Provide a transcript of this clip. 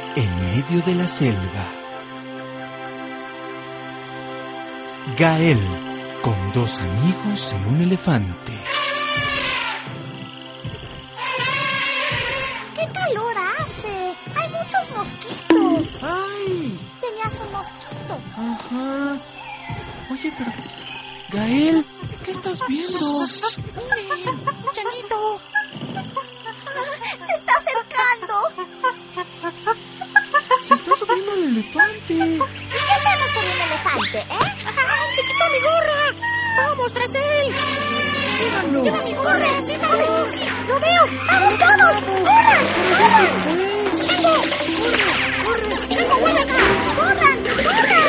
en medio de la selva. Gael, con dos amigos en un elefante. ¡Qué calor hace! ¡Hay muchos mosquitos! ¡Ay! Tenías un mosquito. Ajá. Oye, pero... Gael, ¿qué estás viendo? ¡Miren! ¡Un changuito! ¡Se está acercando! Se está subiendo el elefante. ¿Y qué hacemos con un elefante, ¡Te quitó mi gorra! ¡Vamos tras él! ¡Síganlo! ¡Lleva mi gorra! ¡Síganlo! ¡Sí! ¡Lo veo! ¡Vamos todos! ¡Corran! ¡Pero ya se fue! ¡Chango! ¡Corre! ¡Chango, vuelve acá! ¡Corran! ¡Corran!